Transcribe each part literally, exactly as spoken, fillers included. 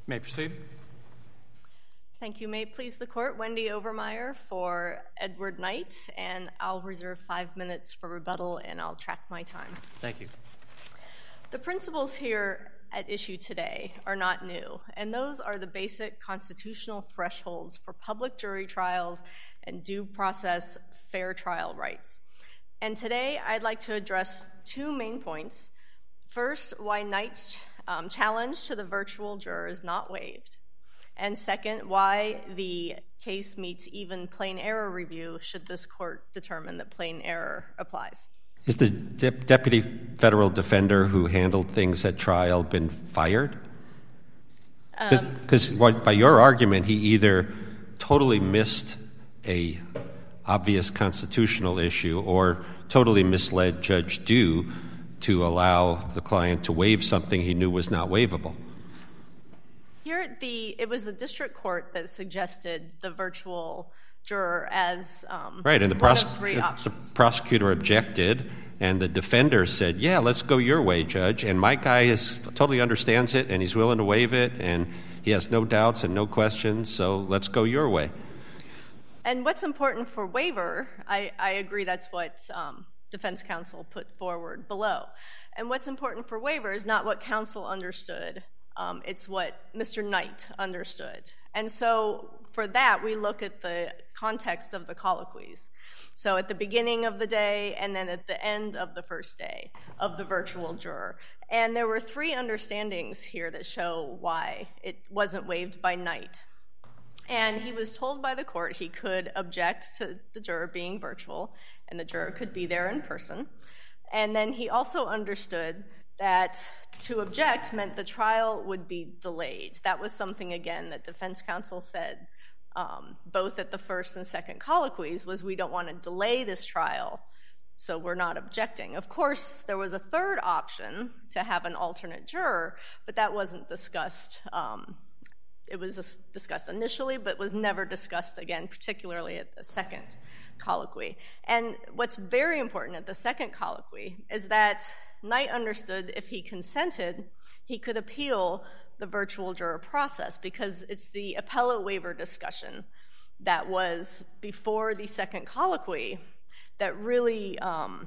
may proceed. Thank you. May it please the court, Wendy Overmeyer for Edward Knight, and I'll reserve five minutes for rebuttal and I'll track my time. Thank you. The principles here at issue today are not new, and those are the basic constitutional thresholds for public jury trials and due process fair trial rights. And today I'd like to address two main points. First, why Knight's um, challenge to the virtual juror is not waived. And second, why the case meets even plain error review should this court determine that plain error applies. Is the de- deputy federal defender who handled things at trial been fired? Because um, by your argument, he either totally missed a obvious constitutional issue or totally misled Judge Due to allow the client to waive something he knew was not waivable. Here, the it was the district court that suggested the virtual juror as um, right, and the, one pros- of three the, options. The prosecutor objected, and the defender said, yeah, let's go your way, Judge. And my guy is totally understands it, and he's willing to waive it, and he has no doubts and no questions, so let's go your way. And what's important for waiver, I, I agree that's what um, defense counsel put forward below. And what's important for waiver is not what counsel understood. Um, it's what Mister Knight understood. And so for that, we look at the context of the colloquies. So at the beginning of the day and then at the end of the first day of the virtual juror. And there were three understandings here that show why it wasn't waived by Knight. And he was told by the court he could object to the juror being virtual, and the juror could be there in person. And then he also understood that to object meant the trial would be delayed. That was something, again, that defense counsel said um, both at the first and second colloquies was we don't want to delay this trial, so we're not objecting. Of course, there was a third option to have an alternate juror, but that wasn't discussed. Um, it was discussed initially, but was never discussed again, particularly at the second colloquy. And what's very important at the second colloquy is that Knight understood if he consented, he could appeal the virtual juror process because it's the appellate waiver discussion that was before the second colloquy that really um,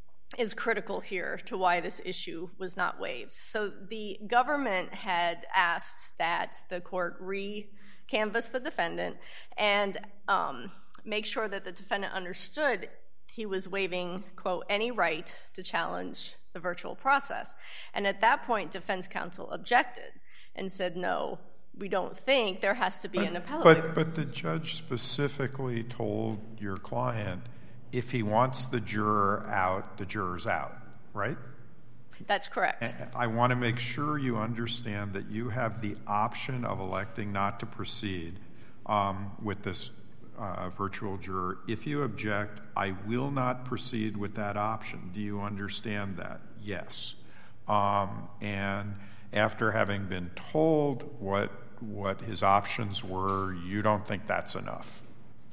is critical here to why this issue was not waived. So the government had asked that the court re-canvass the defendant and um, make sure that the defendant understood he was waiving, quote, any right to challenge the virtual process. And at that point, defense counsel objected and said, no, we don't think there has to be but, an appellate but, waiver. But the judge specifically told your client if he wants the juror out, the juror's out, right? That's correct. And I want to make sure you understand that you have the option of electing not to proceed um, with this Uh, virtual juror. If you object, I will not proceed with that option. Do you understand that? Yes. Um, and after having been told what what his options were, you don't think that's enough?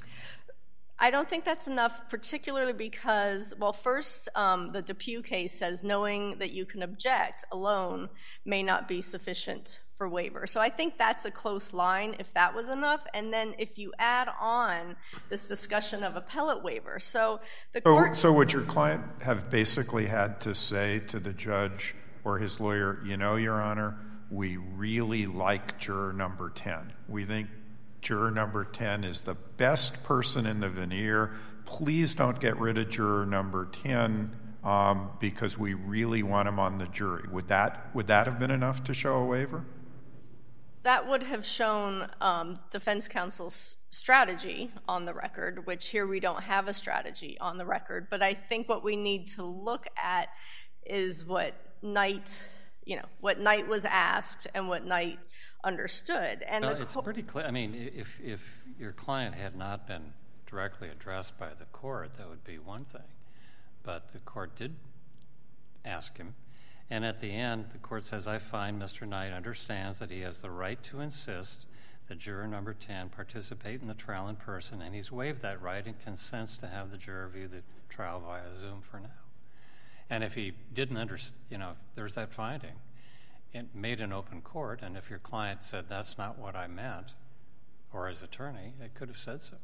I don't think that's enough, particularly because, well, first, um, the Depew case says knowing that you can object alone may not be sufficient for waiver. So I think that's a close line if that was enough. And then if you add on this discussion of appellate waiver. So the so, court... So would your client have basically had to say to the judge or his lawyer, you know, Your Honor, we really like juror number ten. We think juror number ten is the best person in the veneer. Please don't get rid of juror number ten um, because we really want him on the jury. Would that would that have been enough to show a waiver? That would have shown um, defense counsel's strategy on the record, which here we don't have a strategy on the record. But I think what we need to look at is what Knight, you know, what Knight was asked and what Knight understood. And well, the it's co- pretty clear. I mean, if if your client had not been directly addressed by the court, that would be one thing. But the court did ask him. And at the end, the court says, I find Mister Knight understands that he has the right to insist that juror number ten participate in the trial in person, and he's waived that right and consents to have the juror view the trial via Zoom for now. And if he didn't understand, you know, there's that finding. it made an open court, and if your client said that's not what I meant, or his attorney, they could have said so.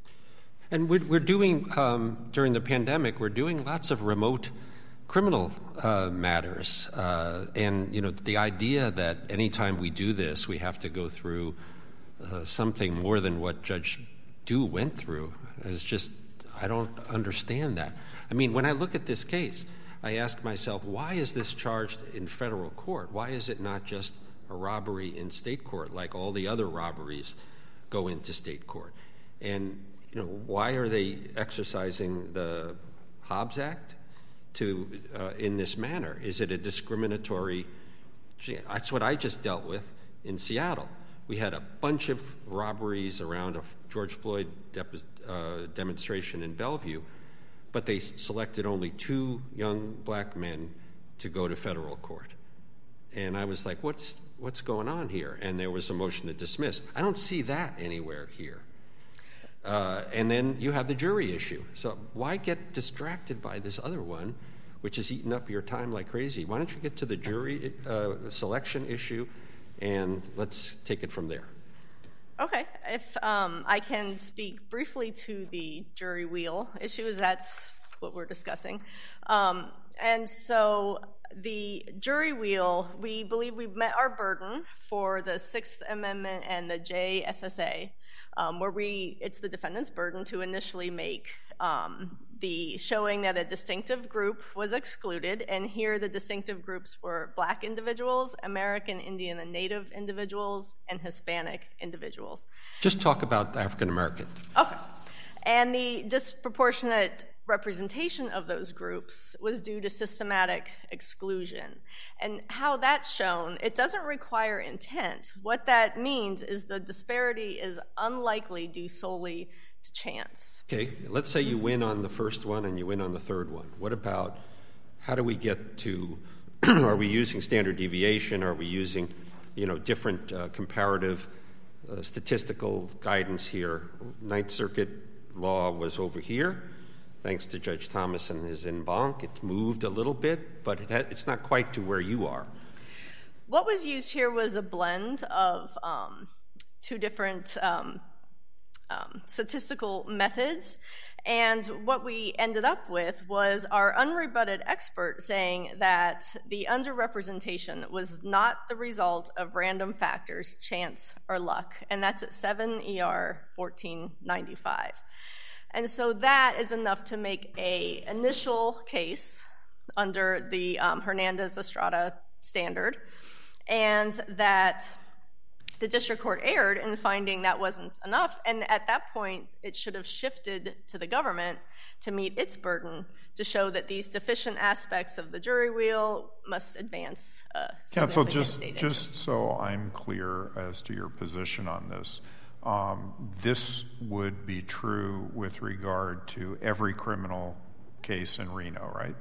And we're, we're doing, um, during the pandemic, we're doing lots of remote criminal uh, matters. Uh, and, you know, the idea that anytime we do this, we have to go through uh, something more than what Judge Dew went through is just, I don't understand that. I mean, when I look at this case, I ask myself, why is this charged in federal court? Why is it not just a robbery in state court like all the other robberies go into state court? And, you know, why are they exercising the Hobbs Act to uh, in this manner? Is it a discriminatory? That's what I just dealt with in Seattle. We had a bunch of robberies around a George Floyd dep- uh, demonstration in Bellevue, but they selected only two young black men to go to federal court. And I was like, what's what's going on here? And there was a motion to dismiss. I don't see that anywhere here. Uh, and then you have the jury issue. So why get distracted by this other one, which is eating up your time like crazy? Why don't you get to the jury uh, selection issue, and let's take it from there. Okay. If um, I can speak briefly to the jury wheel issue, as that's what we're discussing. Um, and so the jury wheel, we believe we've met our burden for the Sixth Amendment and the J S S A, um, where we it's the defendant's burden to initially make um, the showing that a distinctive group was excluded, and here the distinctive groups were black individuals, American Indian and Native individuals, and Hispanic individuals. Just talk about African American. Okay. And the disproportionate representation of those groups was due to systematic exclusion. And how that's shown, it doesn't require intent. What that means is the disparity is unlikely due solely to chance. Okay, let's say you win on the first one and you win on the third one. What about, how do we get to, are we using standard deviation? Are we using, you know, different uh, comparative uh, statistical guidance here? Ninth Circuit law was over here. Thanks to Judge Thomas and his en banc, it moved a little bit, but it had, it's not quite to where you are. What was used here was a blend of um, two different um, um, statistical methods, and what we ended up with was our unrebutted expert saying that the underrepresentation was not the result of random factors, chance, or luck, and that's at seven E R fourteen ninety-five. And so that is enough to make a initial case under the um, Hernandez-Estrada standard, and that the district court erred in finding that wasn't enough, and at that point it should have shifted to the government to meet its burden to show that these deficient aspects of the jury wheel must advance uh, Counsel, significant just, state just interest. so I'm clear as to your position on this, Um, this would be true with regard to every criminal case in Reno, right?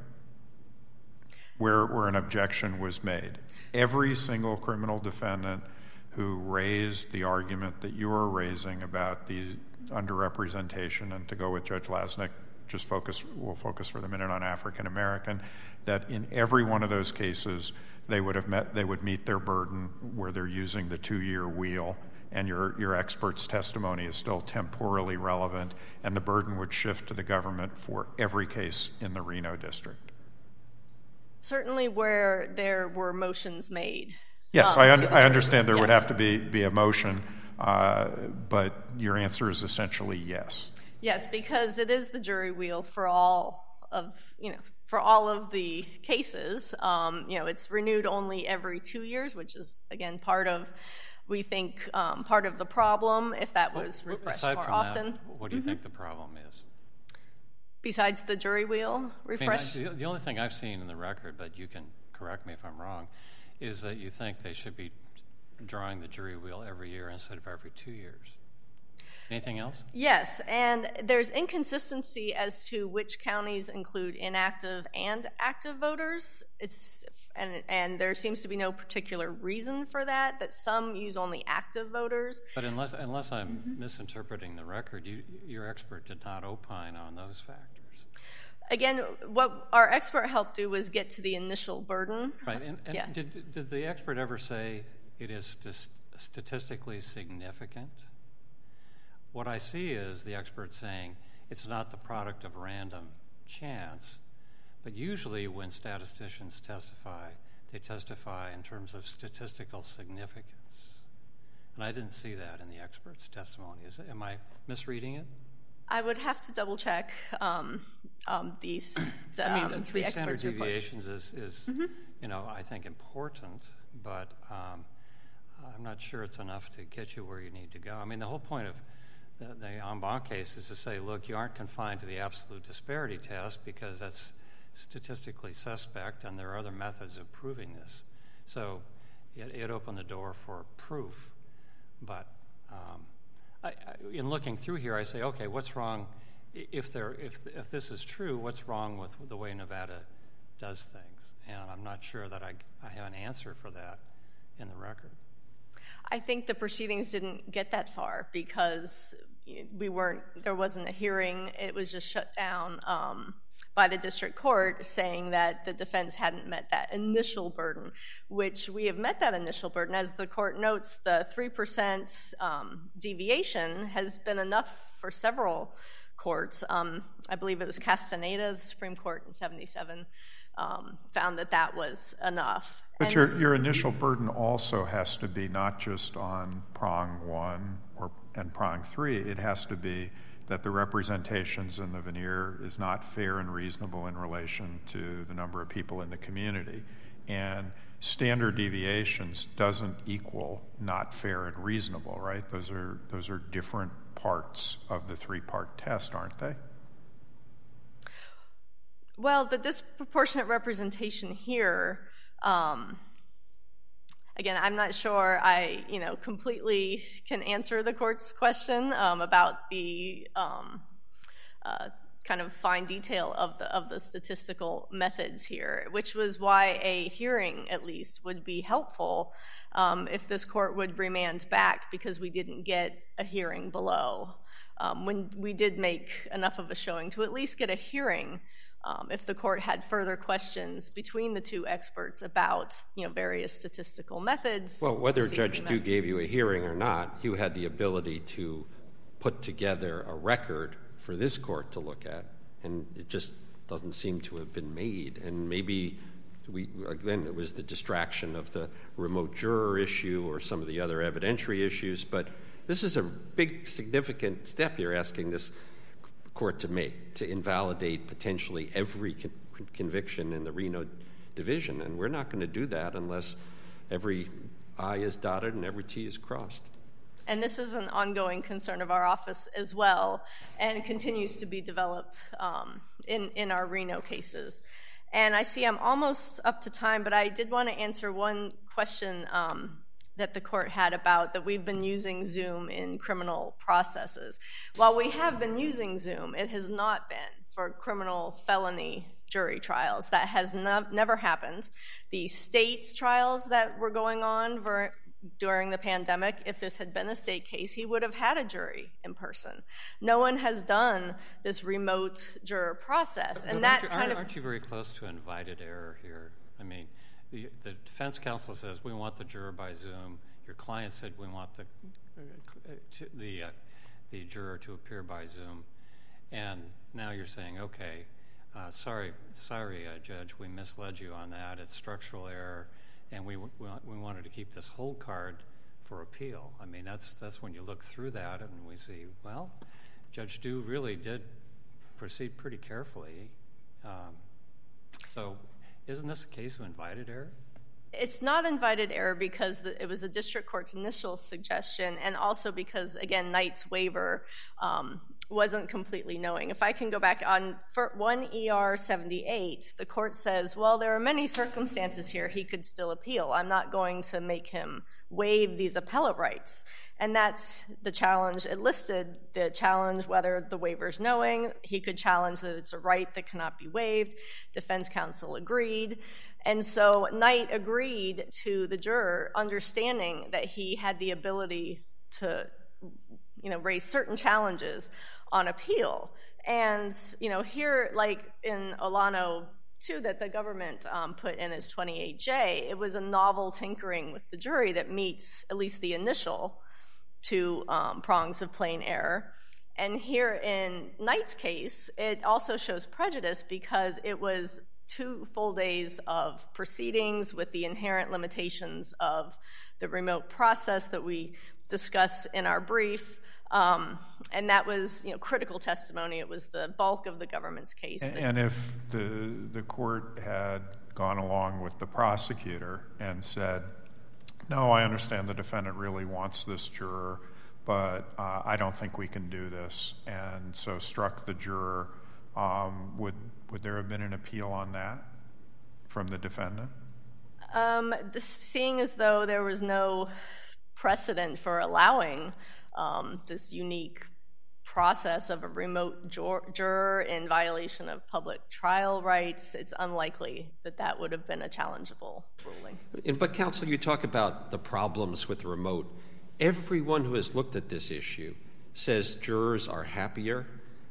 Where, where an objection was made. Every single criminal defendant who raised the argument that you're raising about the underrepresentation, and to go with Judge Lasnik, just focus, we'll focus for the minute on African American, that in every one of those cases they would have met, they would meet their burden where they're using the two-year wheel, and your, your expert's testimony is still temporally relevant, and the burden would shift to the government for every case in the Reno district. Certainly where there were motions made. Yes, um, I, un- to the I jury. understand there Yes. would have to be, be a motion, uh, but your answer is essentially yes. Yes, because it is the jury wheel for all of, you know, for all of the cases. Um, you know, it's renewed only every two years, which is, again, part of, we think, um, part of the problem if that was Well, refreshed aside more from often. That, what do you mm-hmm. think the problem is? Besides the jury wheel I mean, refresh? I, the, the only thing I've seen in the record, but you can correct me if I'm wrong, is that you think they should be drawing the jury wheel every year instead of every two years. Anything else? Yes, and there's inconsistency as to which counties include inactive and active voters. It's and and there seems to be no particular reason for that, that some use only active voters. But unless unless I'm mm-hmm. misinterpreting the record, you, your expert did not opine on those factors. Again, what our expert helped do was get to the initial burden. Right, and, and yeah. did, did the expert ever say it is st- statistically significant? What I see is the expert saying it's not the product of random chance, but usually when statisticians testify, they testify in terms of statistical significance. And I didn't see that in the expert's testimony. Is, am I misreading it? I would have to double check um, um, these. Um, I mean, three the standard expert's deviations is, is mm-hmm. you know, I think important, but um, I'm not sure it's enough to get you where you need to go. I mean, the whole point of the, the en banc case is to say, look, you aren't confined to the absolute disparity test because that's statistically suspect, and there are other methods of proving this. So it, it opened the door for proof, but. Um, I, I, in looking through here, I say, okay, what's wrong? If there, if if this is true, what's wrong with the way Nevada does things? And I'm not sure that I, I have an answer for that in the record. I think the proceedings didn't get that far because we weren't. There wasn't a hearing. It was just shut down um, by the district court, saying that the defense hadn't met that initial burden, which we have met that initial burden. As the court notes, the three percent um, deviation has been enough for several courts. Um, I believe it was Castaneda, the Supreme Court in seventy-seven, um, found that that was enough. But and your, your initial burden also has to be not just on prong one or and prong three. It has to be that the representations in the veneer is not fair and reasonable in relation to the number of people in the community. And standard deviations doesn't equal not fair and reasonable, right? Those are those are different parts of the three-part test, aren't they? Well, the disproportionate representation here, um, again, I'm not sure I, you know, completely can answer the court's question um, about the um, uh, kind of fine detail of the of the statistical methods here, which was why a hearing, at least, would be helpful um, if this court would remand back, because we didn't get a hearing below. Um, when we did make enough of a showing to at least get a hearing, Um, if the court had further questions between the two experts about, you know, various statistical methods. Well, whether Judge Dew gave you a hearing or not, you had the ability to put together a record for this court to look at, and it just doesn't seem to have been made. And maybe, we again, it was the distraction of the remote juror issue or some of the other evidentiary issues, but this is a big, significant step you're asking this court to make, to invalidate potentially every con- conviction in the Reno division, and we're not going to do that unless every I is dotted and every T is crossed. And this is an ongoing concern of our office as well, and continues to be developed um, in, in our Reno cases. And I see I'm almost up to time, but I did want to answer one question um, that the court had about that we've been using Zoom in criminal processes. While we have been using Zoom, it has not been for criminal felony jury trials. That has no, never happened. The state's trials that were going on ver- during the pandemic, if this had been a state case, he would have had a jury in person. No one has done this remote juror process. But, and but that aren't you, kind aren't, of aren't you very close to invited error here? I mean, The, the defense counsel says we want the juror by Zoom. Your client said we want the uh, to, the uh, the juror to appear by Zoom, and now you're saying, okay, uh, sorry, sorry, uh, Judge, we misled you on that. It's structural error, and we, we we wanted to keep this hold card for appeal. I mean, that's that's when you look through that and we see, well, Judge Dew really did proceed pretty carefully. Um, so. Isn't this a case of invited error? It's not invited error because the, it was a district court's initial suggestion, and also because, again, Knight's waiver um, wasn't completely knowing. If I can go back on for one E R seventy-eight, the court says, well, there are many circumstances here he could still appeal. I'm not going to make him waive these appellate rights. And that's the challenge. It listed the challenge whether the waiver's knowing. He could challenge that it's a right that cannot be waived. Defense counsel agreed. And so Knight agreed to the juror, understanding that he had the ability to you know, raise certain challenges on appeal. And, you know, here, like in Olano two that the government um, put in as twenty-eight J, it was a novel tinkering with the jury that meets at least the initial two um, prongs of plain error. And here in Knight's case, it also shows prejudice because it was two full days of proceedings with the inherent limitations of the remote process that we discuss in our brief. Um, and that was, you know, critical testimony. It was the bulk of the government's case. And, and if the the court had gone along with the prosecutor and said, no, I understand the defendant really wants this juror, but uh, I don't think we can do this, and so struck the juror, um, would would there have been an appeal on that from the defendant? Um, this, seeing as though there was no precedent for allowing um, this unique process of a remote jur- juror in violation of public trial rights, it's unlikely that that would have been a challengeable ruling. But, counsel, you talk about the problems with the remote. Everyone who has looked at this issue says jurors are happier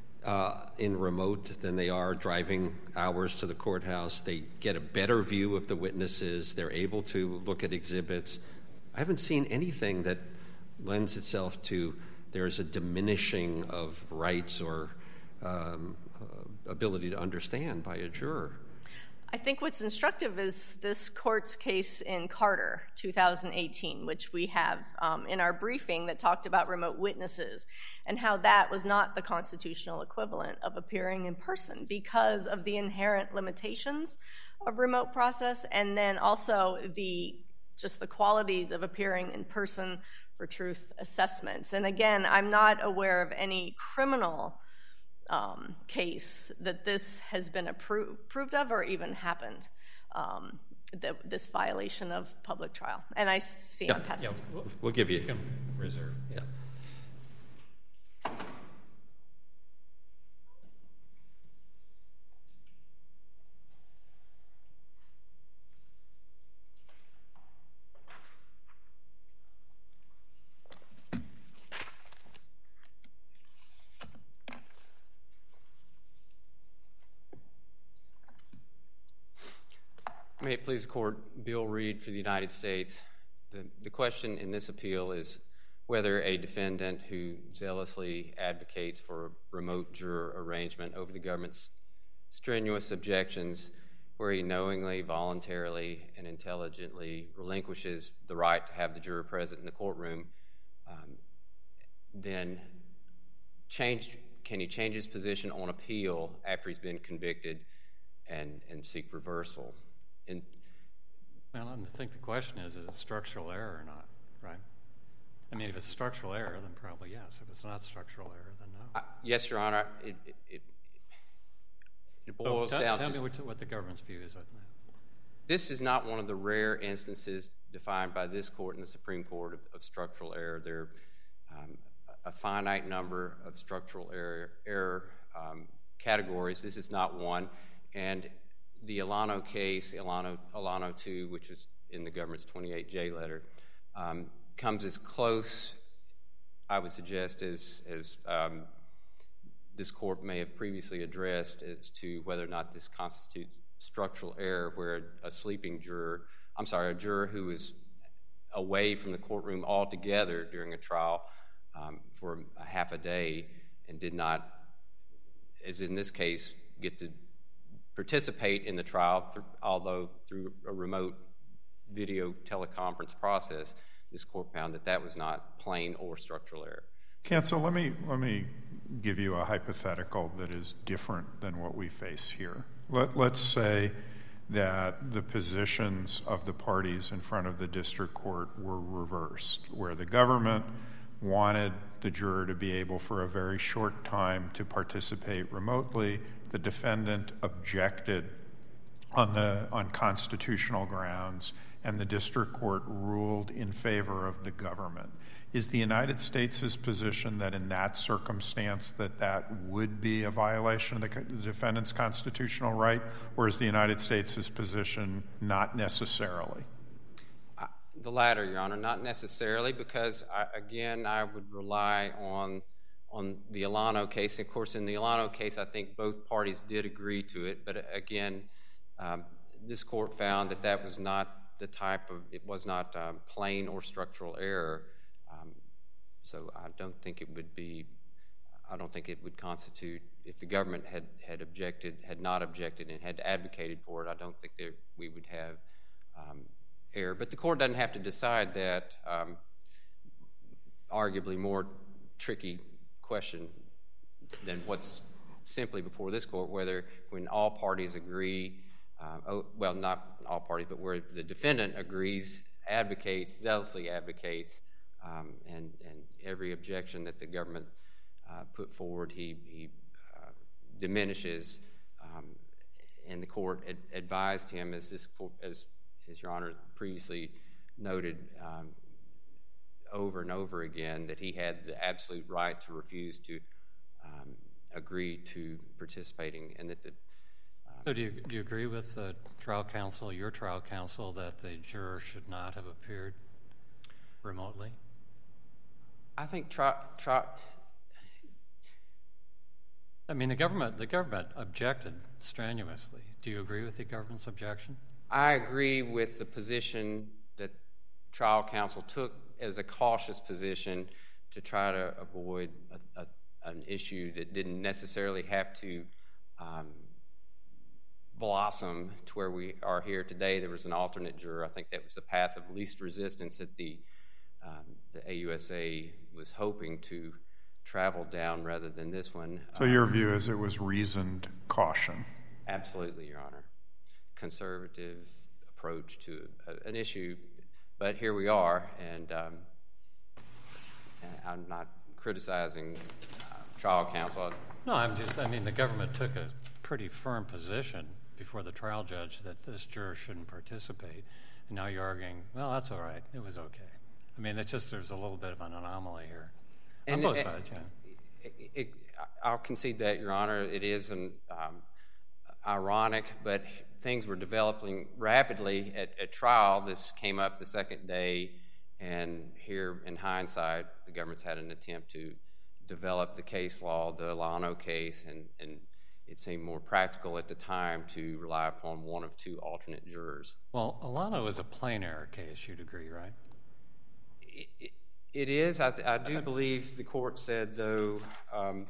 uh, in remote than they are driving hours to the courthouse. They get a better view of the witnesses. They're able to look at exhibits. I haven't seen anything that lends itself to there's a diminishing of rights or um, uh, ability to understand by a juror. I think what's instructive is this court's case in Carter, two thousand eighteen, which we have um, in our briefing that talked about remote witnesses and how that was not the constitutional equivalent of appearing in person because of the inherent limitations of remote process, and then also the just the qualities of appearing in person for truth assessments. And again, I'm not aware of any criminal Um, case that this has been appro- approved of or even happened, um, the, this violation of public trial. And I see yeah. I'm passing. Yeah, we'll, we'll give you. You can reserve. Yeah. May it please the Court, Bill Reed for the United States. The, the question in this appeal is whether a defendant who zealously advocates for a remote juror arrangement over the government's strenuous objections, where he knowingly, voluntarily, and intelligently relinquishes the right to have the juror present in the courtroom, um, then change, can he change his position on appeal after he's been convicted and, and seek reversal? And, well, I think the question is, is it structural error or not, right? I mean, if it's structural error, then probably yes. If it's not structural error, then no. Uh, yes, Your Honor. It, it, it, it boils oh, t- down tell to... Tell me what, what the government's view is on that. This is not one of the rare instances defined by this Court and the Supreme Court of, of structural error. There are um, a finite number of structural error, error um, categories. This is not one. And the Olano case, Olano, Olano two, which is in the government's twenty-eight J letter, um, comes as close, I would suggest, as, as um, this Court may have previously addressed as to whether or not this constitutes structural error, where a sleeping juror, I'm sorry, a juror who is away from the courtroom altogether during a trial um, for a half a day and did not, as in this case, get to participate in the trial, th- although through a remote video teleconference process, this Court found that that was not plain or structural error. Counsel, let me let me give you a hypothetical that is different than what we face here. Let, let's say that the positions of the parties in front of the district court were reversed, where the government wanted the juror to be able for a very short time to participate remotely. The defendant objected on the on constitutional grounds, and the district court ruled in favor of the government. Is the United States' position that in that circumstance that that would be a violation of the, the defendant's constitutional right, or is the United States' position not necessarily? Uh, The latter, Your Honor, not necessarily, because, I, again, I would rely on on the Alano case. Of course, in the Alano case, I think both parties did agree to it, but, again, um, this court found that that was not the type of, it was not um, plain or structural error, um, so I don't think it would be, I don't think it would constitute, if the government had, had objected, had not objected and had advocated for it, I don't think that we would have um, error. But the court doesn't have to decide that um, arguably more tricky question than what's simply before this court, whether when all parties agree, uh, oh, well, not all parties, but where the defendant agrees, advocates, zealously advocates, um, and, and every objection that the government uh, put forward, he, he uh, diminishes, um, and the court ad- advised him, as this court, as, as Your Honor previously noted, um, over and over again, that he had the absolute right to refuse to um, agree to participating, and that the um, So do you, do you agree with the trial counsel, your trial counsel, that the juror should not have appeared remotely? I think tri- tri- I mean, the government the government objected strenuously. Do you agree with the government's objection? I agree with the position that trial counsel took as a cautious position to try to avoid a, a, an issue that didn't necessarily have to um, blossom to where we are here today. There was an alternate juror. I think that was the path of least resistance that the um, the A U S A was hoping to travel down rather than this one. So your view is it was reasoned caution? Absolutely, Your Honor. Conservative approach to a, an issue, but here we are, and, um, and I'm not criticizing uh, trial counsel. No, I'm just, I mean, the government took a pretty firm position before the trial judge that this juror shouldn't participate, and now you're arguing, well, that's all right, it was okay. I mean, it's just there's a little bit of an anomaly here. On And, both and, sides, yeah. It, it, I'll concede that, Your Honor. It is an, um, ironic, but things were developing rapidly at, at trial. This came up the second day, and here, in hindsight, the government's had an attempt to develop the case law, the Alano case, and, and it seemed more practical at the time to rely upon one of two alternate jurors. Well, Alano is a plain error case, you'd agree, right? It, it, it is. I, I do believe the court said, though, um,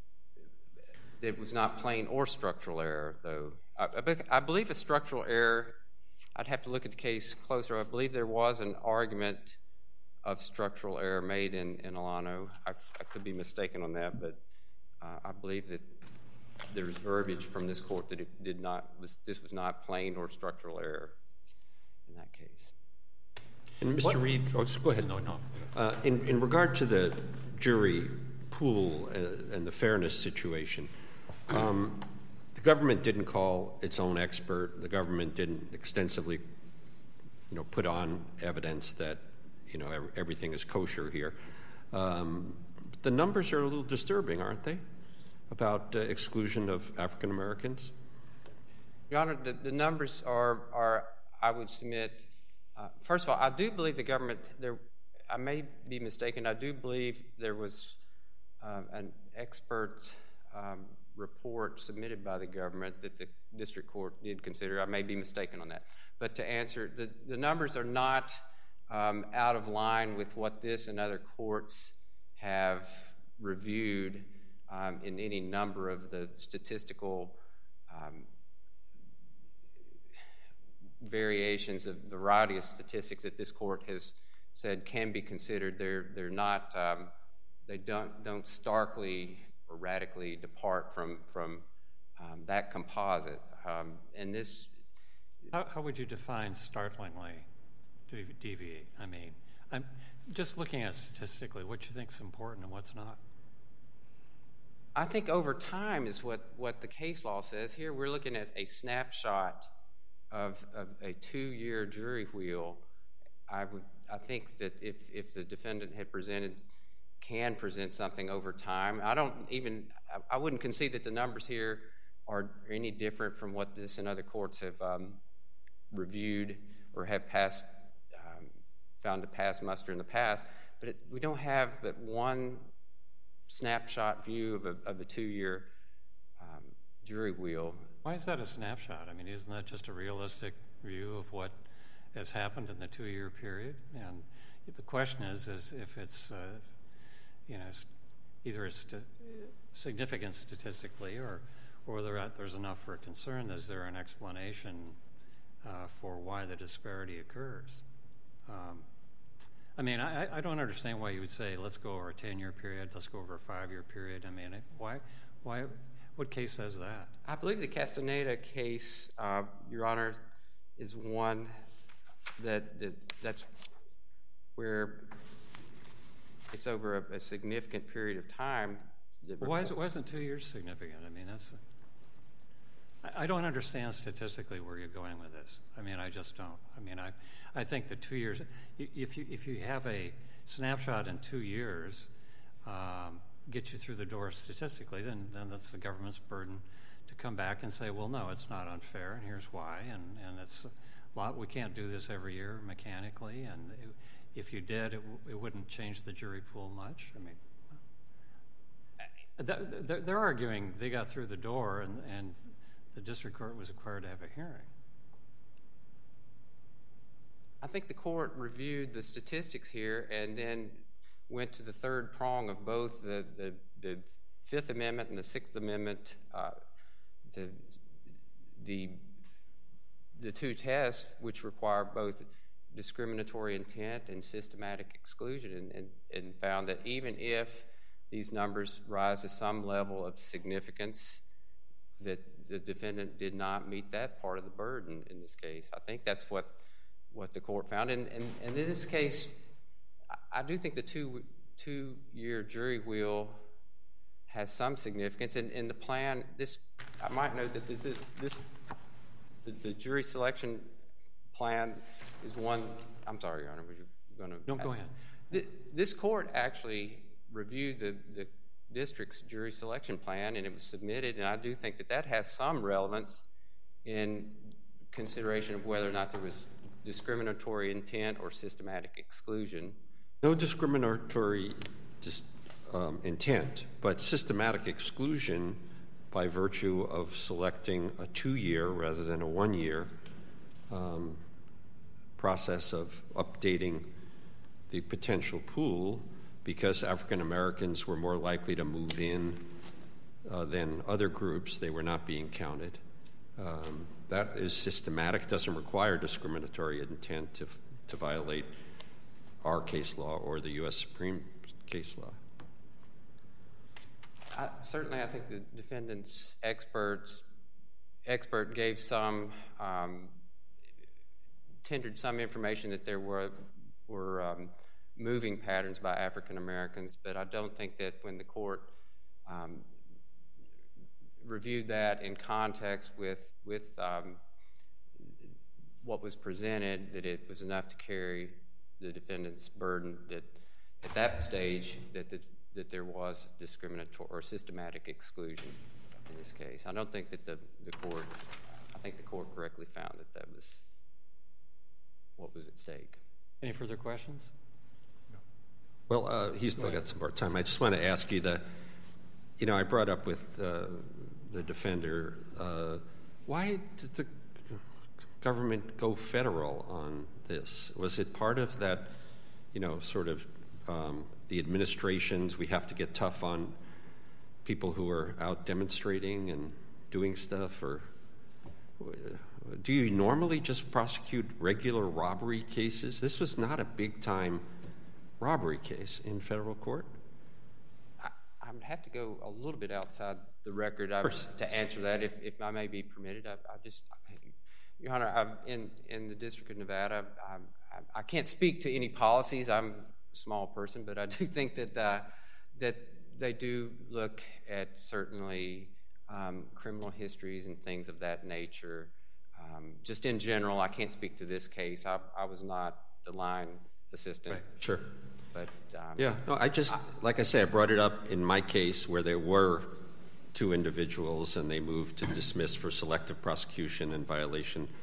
it was not plain or structural error, though. I, I believe a structural error, I'd have to look at the case closer. I believe there was an argument of structural error made in, in Alano. I, I could be mistaken on that, but uh, I believe that there's verbiage from this court that it did not, was, this was not plain or structural error in that case. And Mister What? Reed, oh, go ahead. No, no. Uh, in, in regard to the jury pool uh, and the fairness situation, um, the government didn't call its own expert. The government didn't extensively, you know, put on evidence that, you know, everything is kosher here. Um, the numbers are a little disturbing, aren't they, about uh, exclusion of African Americans? Your Honor, the, the numbers are, are, I would submit, uh, first of all, I do believe the government, there, I may be mistaken, I do believe there was um, an expert um, report submitted by the government that the district court did consider. I may be mistaken on that. But to answer, the, the numbers are not um, out of line with what this and other courts have reviewed um, in any number of the statistical um, variations, of variety of statistics that this court has said can be considered. They're they're not um, they don't don't starkly or radically depart from from um, that composite. Um, and this, How, how would you define startlingly deviate? I mean, I'm just looking at statistically, what you think is important and what's not. I think over time is what, what the case law says. Here we're looking at a snapshot of, of a two-year jury wheel. I would I think that if, if the defendant had presented, can present something over time, I don't even, I, I wouldn't concede that the numbers here are any different from what this and other courts have um, reviewed or have passed um, found to pass muster in the past, but it, we don't have but one snapshot view of a, of a two-year um, jury wheel. Why is that a snapshot? I mean, isn't that just a realistic view of what has happened in the two-year period? And the question is, is if it's, uh, you know, either it's st- significant statistically or, or whether there's enough for concern. Is there an explanation uh, for why the disparity occurs? Um, I mean, I, I don't understand why you would say, let's go over a ten-year period, let's go over a five-year period. I mean, why, why, what case says that? I believe the Castaneda case, uh, Your Honor, is one that, that that's where it's over a, a significant period of time. That well, why, is it, why isn't two years significant? I mean, that's. I, I don't understand statistically where you're going with this. I mean, I just don't. I mean, I, I think the two years. If you if you have a snapshot in two years, um, get you through the door statistically, then then that's the government's burden to come back and say, well, no, it's not unfair, and here's why, and and it's a lot. We can't do this every year mechanically, and it, if you did, it, it wouldn't change the jury pool much. I mean. They're, they're arguing they got through the door and, and the district court was required to have a hearing. I think the court reviewed the statistics here and then went to the third prong of both the, the, the Fifth Amendment and the Sixth Amendment, uh, the, the, the two tests which require both discriminatory intent and systematic exclusion, and, and, and found that even if these numbers rise to some level of significance, that the defendant did not meet that part of the burden in this case. I think that's what what the court found. And, and, and in this case, I, I do think the two, two-year jury wheel has some significance. And in the plan, this I might note that this, this the, the jury selection plan is one. I'm sorry, Your Honor, were you going to? No, go ahead. The, this court actually reviewed the, the district's jury selection plan, and it was submitted, and I do think that that has some relevance in consideration of whether or not there was discriminatory intent or systematic exclusion. No discriminatory dis, um, intent, but systematic exclusion by virtue of selecting a two-year rather than a one-year um, process of updating the potential pool, because African Americans were more likely to move in uh, than other groups. They were not being counted. Um, that is systematic. It doesn't require discriminatory intent to, to violate our case law or the U S Supreme case law. I, certainly, I think the defendant's experts expert gave some, um, tendered some information that there were, were um, moving patterns by African Americans, but I don't think that when the court um, reviewed that in context with with um, what was presented, that it was enough to carry the defendant's burden that at that stage that the, that there was discriminatory or systematic exclusion in this case. I don't think that the, the court, I think the court correctly found that that was what was at stake. Any further questions? Well, uh, he's still got some more time. I just want to ask you the, you know, I brought up with uh, the defender, uh, why did the government go federal on this? Was it part of that, you know, sort of um, the administrations, we have to get tough on people who are out demonstrating and doing stuff, or do you normally just prosecute regular robbery cases? This was not a big-time robbery case in federal court? I, I would have to go a little bit outside the record I, to answer that, if, if I may be permitted. I, I just, I, Your Honor, I'm in, in the District of Nevada, I, I, I can't speak to any policies. I'm a small person, but I do think that uh, that they do look at certainly um, criminal histories and things of that nature. Um, just in general, I can't speak to this case. I, I was not the line assistant. Right. Sure. But um, yeah, no, I just, I, like I say, I brought it up in my case where there were two individuals and they moved to dismiss for selective prosecution and violation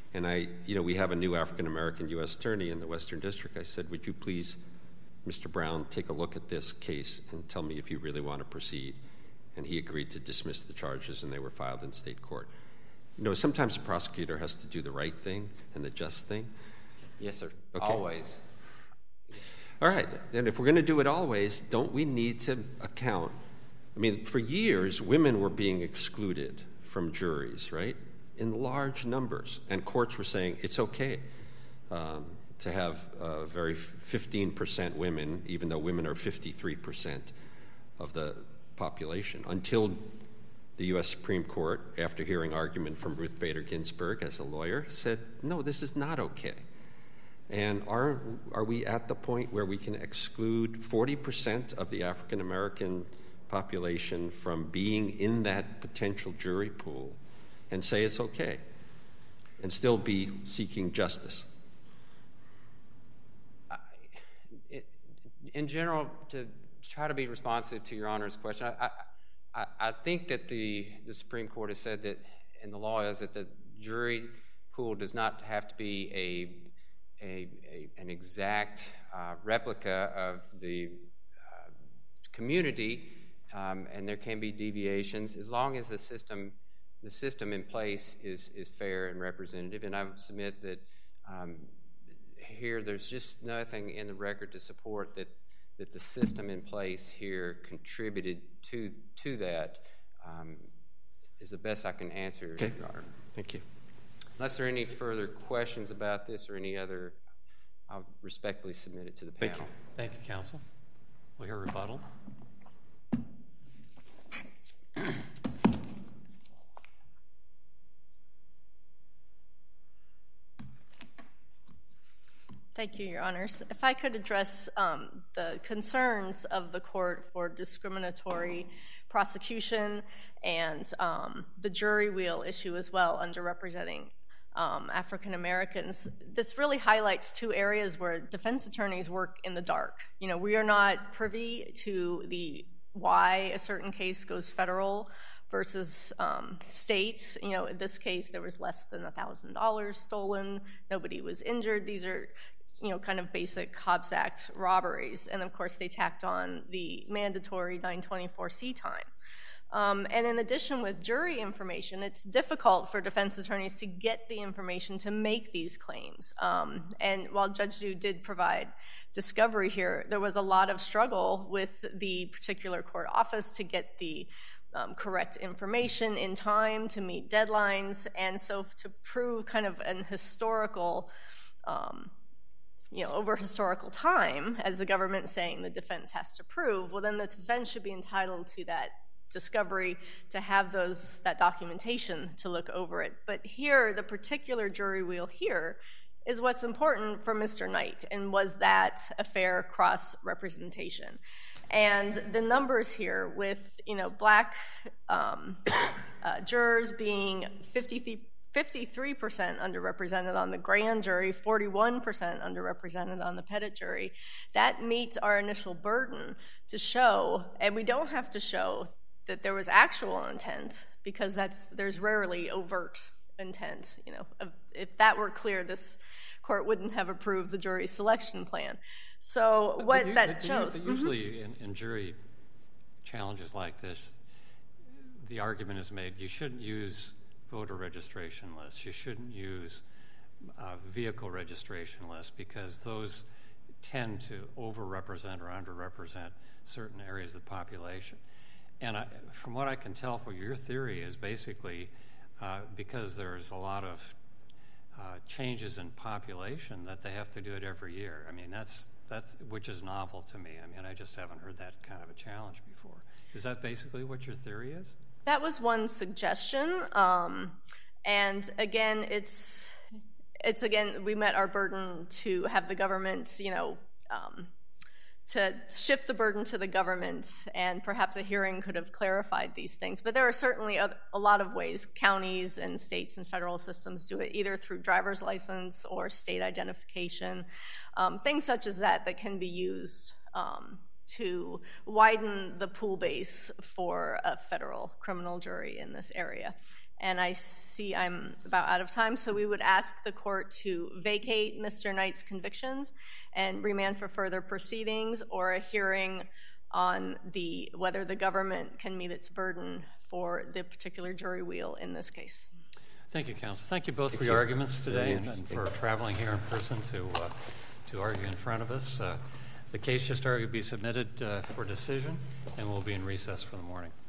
And I, you know, we have a new African-American U S attorney in the Western District. I said, would you please, Mister Brown, take a look at this case and tell me if you really want to proceed? And he agreed to dismiss the charges, and they were filed in state court. You know, sometimes a prosecutor has to do the right thing and the just thing. Yes, sir. Okay. Always. All right. Then if we're going to do it always, don't we need to account? I mean, for years, women were being excluded from juries, right, in large numbers. And courts were saying it's okay um, to have uh, very fifteen percent women, even though women are fifty-three percent of the population, until the U S Supreme Court, after hearing argument from Ruth Bader Ginsburg as a lawyer, said, no, this is not okay. And are, are we at the point where we can exclude forty percent of the African-American population from being in that potential jury pool and say it's okay and still be seeking justice? I, it, in general, to try to be responsive to Your Honor's question, I, I, I think that the, the Supreme Court has said that, and the law is that the jury pool does not have to be a A, a, an exact uh, replica of the uh, community, um, and there can be deviations as long as the system, the system in place is is fair and representative. And I would submit that um, here there's just nothing in the record to support that that the system in place here contributed to to that. Um, is the best I can answer, Okay. Your Honor. Thank you. Unless there are any further questions about this or any other, I'll respectfully submit it to the panel. Thank you. Thank you, counsel. We'll hear rebuttal. Thank you, Your Honors. If I could address um, the concerns of the court for discriminatory prosecution and um, the jury wheel issue as well, underrepresenting um, African Americans. This really highlights two areas where defense attorneys work in the dark. You know, we are not privy to the why a certain case goes federal versus um, state. You know, in this case, there was less than one thousand dollars stolen. Nobody was injured. These are, you know, kind of basic Hobbs Act robberies. And, of course, they tacked on the mandatory nine twenty-four C time. Um, and in addition, with jury information, it's difficult for defense attorneys to get the information to make these claims. Um, and while Judge Dew did provide discovery here, there was a lot of struggle with the particular court office to get the um, correct information in time to meet deadlines. And so to prove kind of an historical um, you know, over historical time, as the government saying the defense has to prove, well, then the defense should be entitled to that discovery, to have those that documentation to look over it. But here, the particular jury wheel here is what's important for Mister Knight, and was that a fair cross-representation? And the numbers here with, you know, black um, uh, jurors being fifty-three percent underrepresented on the grand jury, forty-one percent underrepresented on the petit jury, that meets our initial burden to show, and we don't have to show that there was actual intent, because that's there's rarely overt intent. You know, if that were clear, this court wouldn't have approved the jury selection plan. So But what you, that but shows. You, but usually mm-hmm. in, in jury challenges like this, the argument is made you shouldn't use voter registration lists. You shouldn't use uh, vehicle registration lists, because those tend to overrepresent or underrepresent certain areas of the population. And I, from what I can tell, for your theory is basically uh, because there's a lot of uh, changes in population that they have to do it every year. I mean, that's that's which is novel to me. I mean, I just haven't heard that kind of a challenge before. Is that basically what your theory is? That was one suggestion, um, and again, it's it's again we met our burden to have the government, you know, um, to shift the burden to the government, and perhaps a hearing could have clarified these things. But there are certainly a, a lot of ways counties and states and federal systems do it, either through driver's license or state identification, um, things such as that that can be used Um, to widen the pool base for a federal criminal jury in this area. And I see I'm about out of time, so we would ask the court to vacate Mister Knight's convictions and remand for further proceedings or a hearing on the whether the government can meet its burden for the particular jury wheel in this case. Thank you, counsel. Thank you both Thank for you. your arguments today and, and interesting. for traveling here in person to uh, to argue in front of us. Uh, the case just argued be submitted uh, for decision, and we'll be in recess for the morning.